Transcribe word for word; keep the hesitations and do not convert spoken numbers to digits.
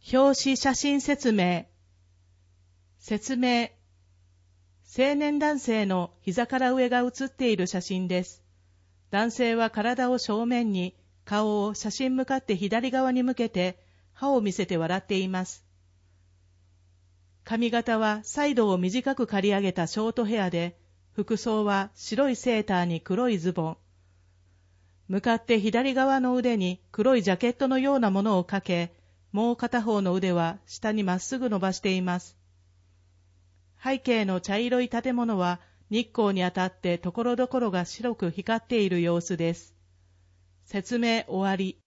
表紙写真説明。説明。青年男性の膝から上が写っている写真です。男性は体を正面に、顔を写真向かって左側に向けて、歯を見せて笑っています。髪型はサイドを短く刈り上げたショートヘアで、服装は白いセーターに黒いズボン。向かって左側の腕に黒いジャケットのようなものをかけ、もう片方の腕は下にまっすぐ伸ばしています。背景の茶色い建物は日光に当たってところどころが白く光っている様子です。説明終わり。